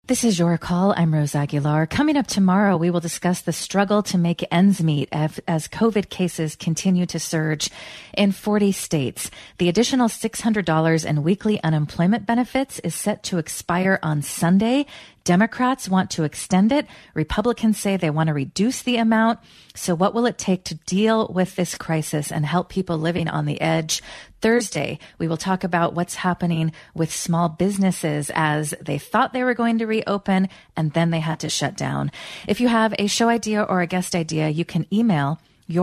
This is Your Call. I'm Rose Aguilar. Coming up tomorrow, we will discuss the struggle to make ends meet as COVID cases continue to surge in 40 states. The additional $600 in weekly unemployment benefits is set to expire on Sunday. Democrats want to extend it. Republicans say they want to reduce the amount. So what will it take to deal with this crisis and help people living on the edge? Thursday, we will talk about what's happening with small businesses as they thought they were going to reopen and then they had to shut down. If you have a show idea or a guest idea, you can email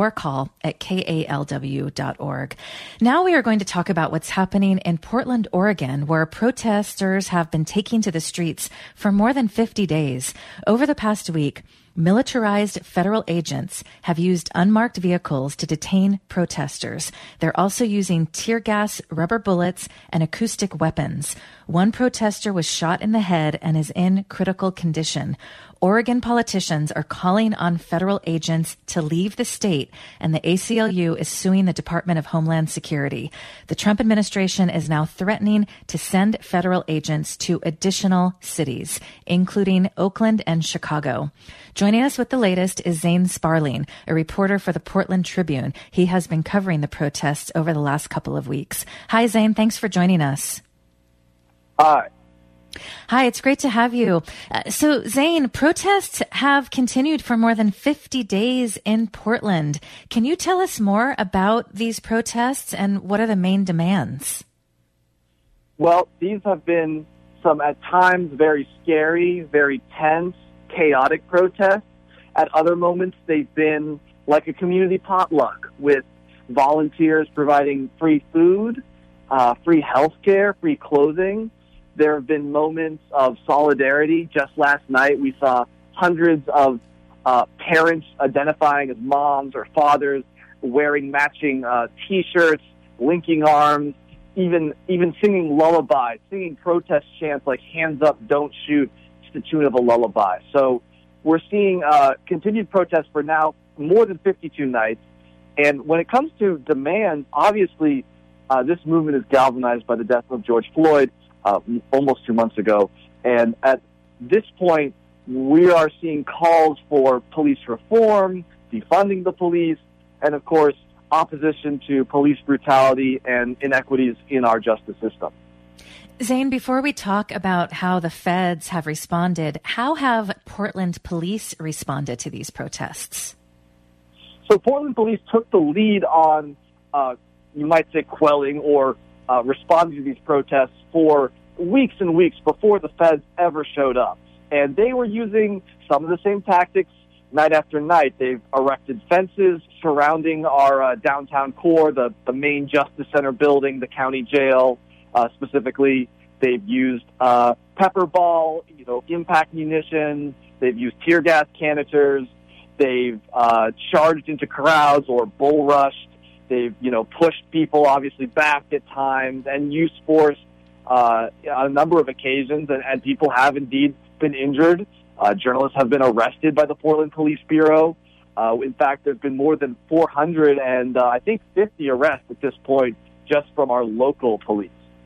yourcall@kalw.org. Now we are going to talk about what's happening in Portland, Oregon, where protesters have been taking to the streets for more than 50 days. Over the past week, militarized federal agents have used unmarked vehicles to detain protesters. They're also using tear gas, rubber bullets, and acoustic weapons. One protester was shot in the head and is in critical condition. Oregon politicians are calling on federal agents to leave the state, and the ACLU is suing the Department of Homeland Security. The Trump administration is now threatening to send federal agents to additional cities, including Oakland and Chicago. Joining us with the latest is Zane Sparling, a reporter for the Portland Tribune. He has been covering the protests over the last couple of weeks. Hi, Zane. Thanks for joining us. Hi. Hi, it's great to have you. So, Zane, protests have continued for more than 50 days in Portland. Can you tell us more about these protests and what are the main demands? Well, these have been some, at times, very scary, very tense, chaotic protests. At other moments, they've been like a community potluck with volunteers providing free food, free health care, free clothing. There have been moments of solidarity. Just last night, we saw hundreds of parents identifying as moms or fathers wearing matching T-shirts, linking arms, even singing lullabies, singing protest chants like "Hands up, don't shoot" to the tune of a lullaby. So we're seeing continued protests for now more than 52 nights. And when it comes to demands, obviously this movement is galvanized by the death of George Floyd almost 2 months ago. And at this point, we are seeing calls for police reform, defunding the police, and, of course, opposition to police brutality and inequities in our justice system. Zane, before we talk about how the feds have responded, how have Portland police responded to these protests? So Portland police took the lead on, you might say, quelling or responding to these protests for weeks and weeks before the feds ever showed up. And they were using some of the same tactics night after night. They've erected fences surrounding our downtown core, the main Justice Center building, the county jail specifically. They've used pepper ball, impact munitions. They've used tear gas canisters. They've charged into crowds or bull rushed. They've, pushed people obviously back at times and used force on a number of occasions, and people have indeed been injured. Journalists have been arrested by the Portland Police Bureau. In fact, there's been more than 400 and I think 50 arrests at this point just from our local police.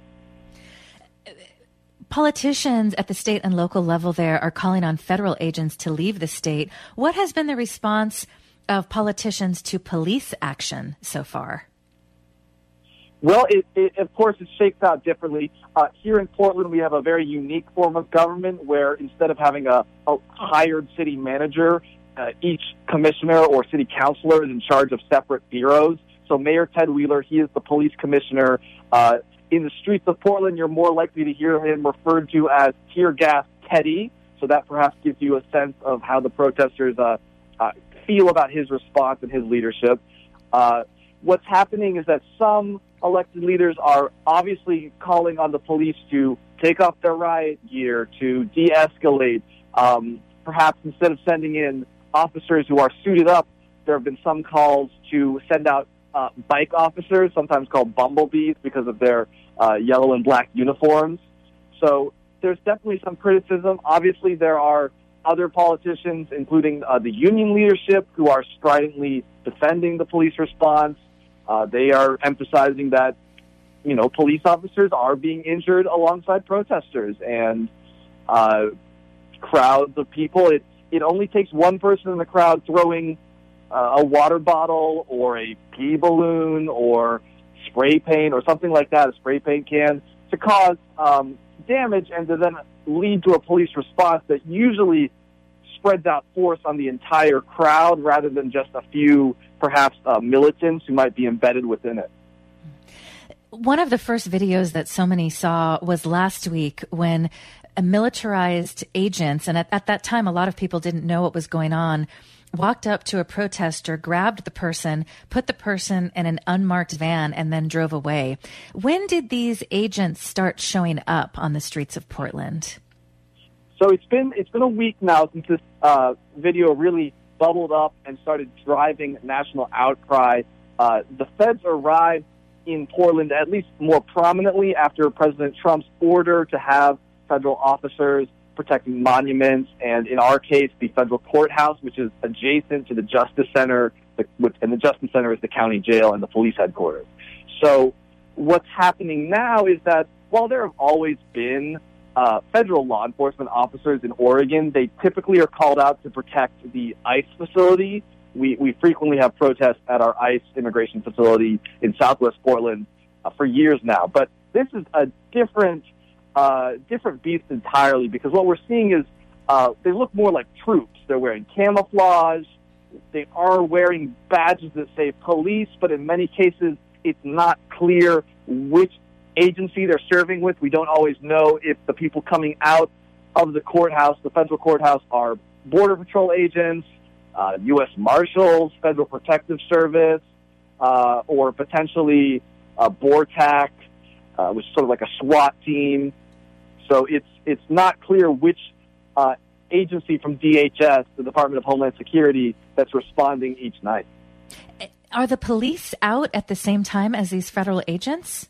Politicians at the state and local level there are calling on federal agents to leave the state. What has been the response of politicians to police action so far? Well, of course, it shakes out differently. Here in Portland, we have a very unique form of government where instead of having a hired city manager, each commissioner or city councilor is in charge of separate bureaus. So Mayor Ted Wheeler, he is the police commissioner. In the streets of Portland, you're more likely to hear him referred to as Tear Gas Teddy. So that perhaps gives you a sense of how the protesters feel about his response and his leadership. What's happening is that some elected leaders are obviously calling on the police to take off their riot gear, to de-escalate. Perhaps instead of sending in officers who are suited up, there have been some calls to send out bike officers, sometimes called bumblebees because of their yellow and black uniforms. So there's definitely some criticism. Obviously, there are other politicians, including the union leadership, who are stridently defending the police response. They are emphasizing that, police officers are being injured alongside protesters. And crowds of people. It only takes one person in the crowd throwing a water bottle or a pee balloon or spray paint or something like that, a spray paint can, to cause damage and to then lead to a police response that usually spreads out force on the entire crowd rather than just a few, perhaps, militants who might be embedded within it. One of the first videos that so many saw was last week when militarized agents, and at that time a lot of people didn't know what was going on, walked up to a protester, grabbed the person, put the person in an unmarked van, and then drove away. When did these agents start showing up on the streets of Portland? So it's been a week now since this video really bubbled up and started driving national outcry. The feds arrived in Portland at least more prominently after President Trump's order to have federal officers protecting monuments, and in our case, the federal courthouse, which is adjacent to the Justice Center, and the Justice Center is the county jail and the police headquarters. So what's happening now is that while there have always been federal law enforcement officers in Oregon, they typically are called out to protect the ICE facility. We frequently have protests at our ICE immigration facility in Southwest Portland for years now. But this is a different beast entirely, because what we're seeing is they look more like troops. They're wearing camouflage. They are wearing badges that say police, but in many cases it's not clear which agency they're serving with. We don't always know if the people coming out of the courthouse, the federal courthouse, are Border Patrol agents, U.S. Marshals, Federal Protective Service, or potentially BORTAC, which is sort of like a SWAT team. So it's not clear which agency from DHS, the Department of Homeland Security, that's responding each night. Are the police out at the same time as these federal agents?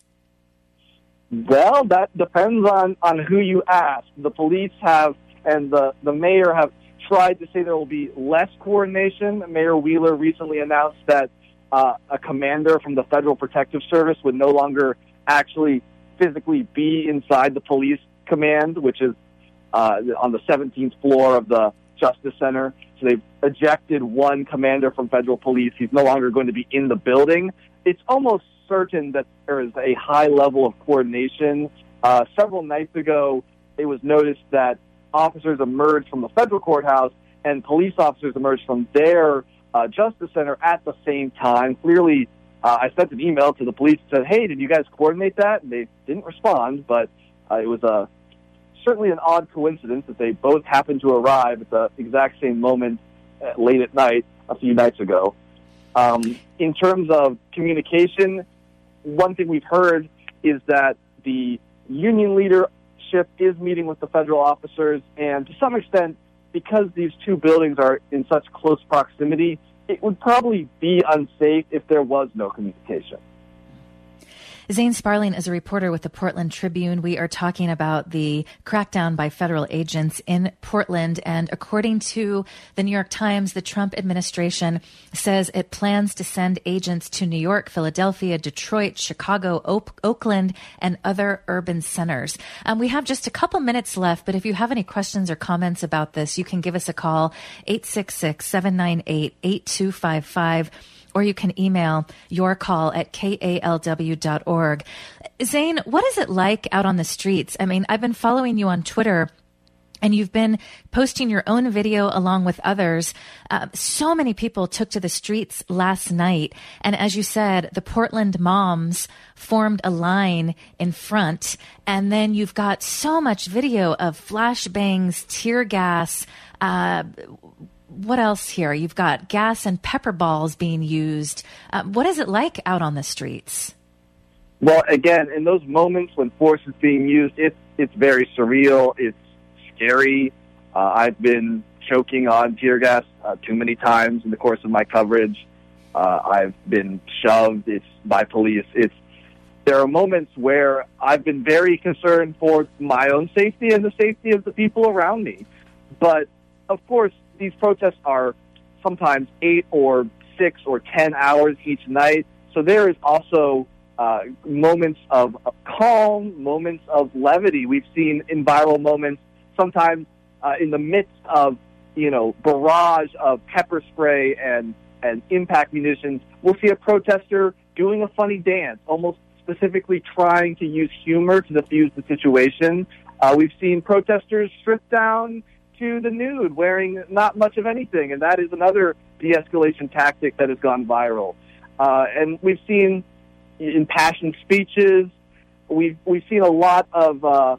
Well, that depends on who you ask. The police have, and the mayor have tried to say there will be less coordination. Mayor Wheeler recently announced that a commander from the Federal Protective Service would no longer actually physically be inside the police command, which is on the 17th floor of the Justice Center. So they've ejected one commander from federal police. He's no longer going to be in the building. It's almost certain that there is a high level of coordination. Several nights ago, it was noticed that officers emerged from the federal courthouse and police officers emerged from their Justice Center at the same time. Clearly, I sent an email to the police and said, hey, did you guys coordinate that? And they didn't respond, but it was certainly an odd coincidence that they both happened to arrive at the exact same moment late at night a few nights ago. In terms of communication, one thing we've heard is that the union leadership is meeting with the federal officers, and to some extent, because these two buildings are in such close proximity, it would probably be unsafe if there was no communication. Zane Sparling is a reporter with the Portland Tribune. We are talking about the crackdown by federal agents in Portland. And according to the New York Times, the Trump administration says it plans to send agents to New York, Philadelphia, Detroit, Chicago, Oakland, and other urban centers. We have just a couple minutes left, but if you have any questions or comments about this, you can give us a call, 866-798-8255. Or you can email your call at kalw.org. Zane, what is it like out on the streets? I mean, I've been following you on Twitter, and you've been posting your own video along with others. So many people took to the streets last night. And as you said, the Portland moms formed a line in front. And then you've got so much video of flashbangs, tear gas, what else here? You've got gas and pepper balls being used. What is it like out on the streets? Well, again, in those moments when force is being used, it's very surreal. It's scary. I've been choking on tear gas too many times in the course of my coverage. I've been shoved by police. There are moments where I've been very concerned for my own safety and the safety of the people around me. But, of course, these protests are sometimes 8 or 6 or 10 hours each night. So there is also moments of calm, moments of levity. We've seen in viral moments sometimes in the midst of, barrage of pepper spray and impact munitions, we'll see a protester doing a funny dance, almost specifically trying to use humor to diffuse the situation. We've seen protesters stripped down to the nude, wearing not much of anything, and that is another de-escalation tactic that has gone viral. And we've seen impassioned speeches. We've seen a lot of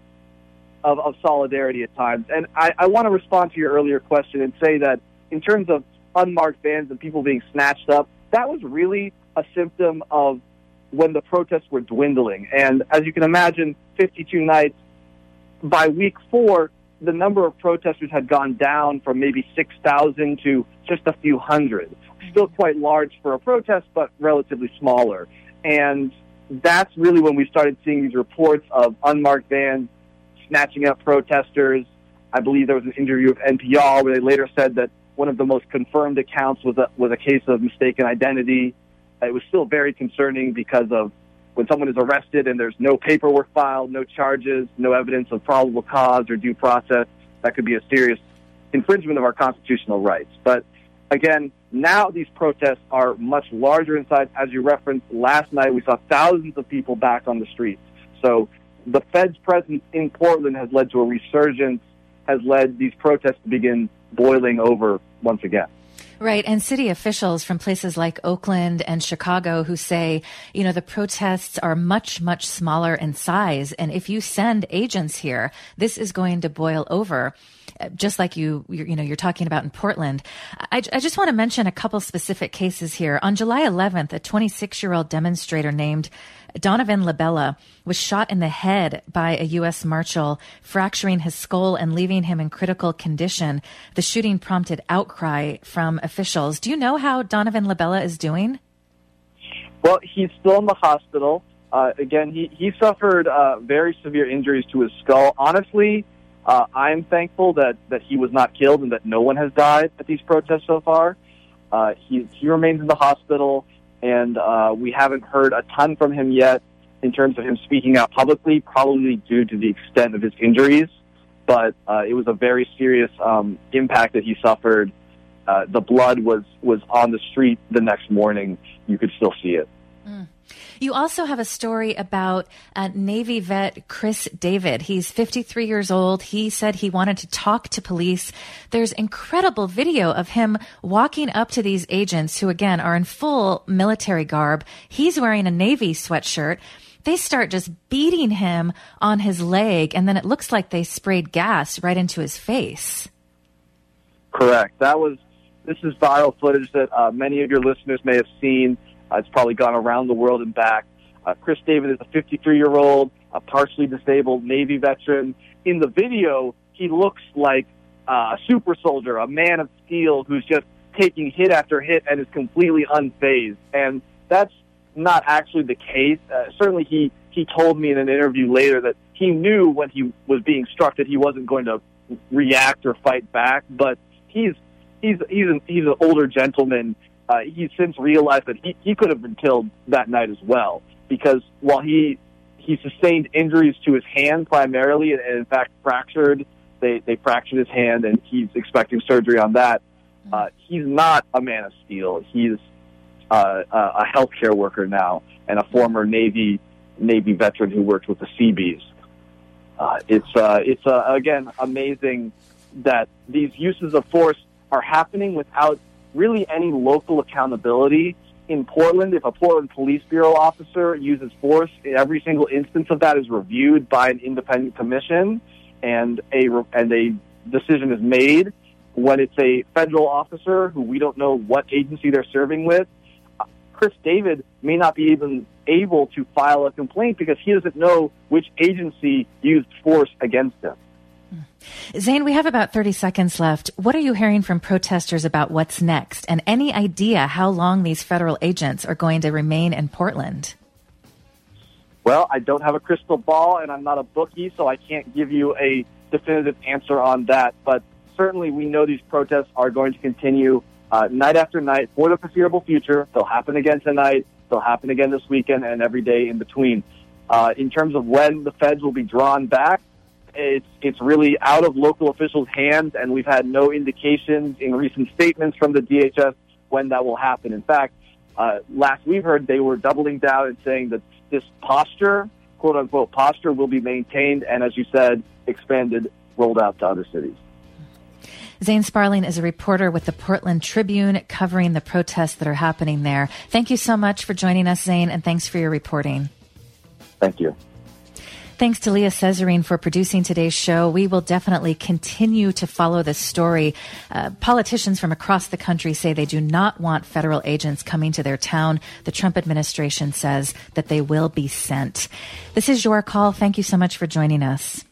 solidarity at times. And I want to respond to your earlier question and say that in terms of unmarked vans and people being snatched up, that was really a symptom of when the protests were dwindling. And as you can imagine, 52 nights, by week 4, the number of protesters had gone down from maybe 6,000 to just a few hundred. Still quite large for a protest, but relatively smaller. And that's really when we started seeing these reports of unmarked vans snatching up protesters. I believe there was an interview with NPR where they later said that one of the most confirmed accounts was a case of mistaken identity. It was still very concerning because of when someone is arrested and there's no paperwork filed, no charges, no evidence of probable cause or due process, that could be a serious infringement of our constitutional rights. But again, now these protests are much larger in size. As you referenced, last night we saw thousands of people back on the streets. So the Fed's presence in Portland has led to a resurgence, has led these protests to begin boiling over once again. Right. And city officials from places like Oakland and Chicago who say, the protests are much, much smaller in size. And if you send agents here, this is going to boil over, just like you're talking about in Portland. I just want to mention a couple specific cases here. On July 11th, a 26-year-old demonstrator named Donovan Labella was shot in the head by a U.S. Marshal, fracturing his skull and leaving him in critical condition. The shooting prompted outcry from officials. Do you know how Donovan Labella is doing? Well, he's still in the hospital. Again, he suffered very severe injuries to his skull. Honestly, I'm thankful that he was not killed and that no one has died at these protests so far. He remains in the hospital. And we haven't heard a ton from him yet in terms of him speaking out publicly, probably due to the extent of his injuries. But it was a very serious impact that he suffered. The blood was on the street the next morning. You could still see it. Mm. You also have a story about Navy vet Chris David. He's 53 years old. He said he wanted to talk to police. There's incredible video of him walking up to these agents who, again, are in full military garb. He's wearing a Navy sweatshirt. They start just beating him on his leg, and then it looks like they sprayed gas right into his face. Correct. This is viral footage that many of your listeners may have seen. It's probably gone around the world and back. Chris David is a 53-year-old, a partially disabled Navy veteran. In the video, he looks like a super soldier, a man of steel who's just taking hit after hit and is completely unfazed. And that's not actually the case. Certainly he told me in an interview later that he knew when he was being struck that he wasn't going to react or fight back, but he's an older gentleman. He's since realized that he could have been killed that night as well, because while he sustained injuries to his hand primarily, and in fact they fractured his hand, and he's expecting surgery on that. He's not a man of steel. He's a healthcare worker now and a former Navy veteran who worked with the Seabees. It's again amazing that these uses of force are happening without really any local accountability. In Portland, if a Portland Police Bureau officer uses force, every single instance of that is reviewed by an independent commission, and a decision is made. When it's a federal officer who we don't know what agency they're serving with, Chris David may not be even able to file a complaint because he doesn't know which agency used force against him. Zane, we have about 30 seconds left. What are you hearing from protesters about what's next, and any idea how long these federal agents are going to remain in Portland? Well, I don't have a crystal ball, and I'm not a bookie, so I can't give you a definitive answer on that. But certainly we know these protests are going to continue night after night for the foreseeable future. They'll happen again tonight. They'll happen again this weekend and every day in between. In terms of when the feds will be drawn back, It's really out of local officials' hands, and we've had no indications in recent statements from the DHS when that will happen. In fact, last we heard, they were doubling down and saying that this posture, quote-unquote posture, will be maintained and, as you said, expanded, rolled out to other cities. Zane Sparling is a reporter with the Portland Tribune covering the protests that are happening there. Thank you so much for joining us, Zane, and thanks for your reporting. Thank you. Thanks to Leah Cesarine for producing today's show. We will definitely continue to follow this story. Politicians from across the country say they do not want federal agents coming to their town. The Trump administration says that they will be sent. This is Your Call. Thank you so much for joining us.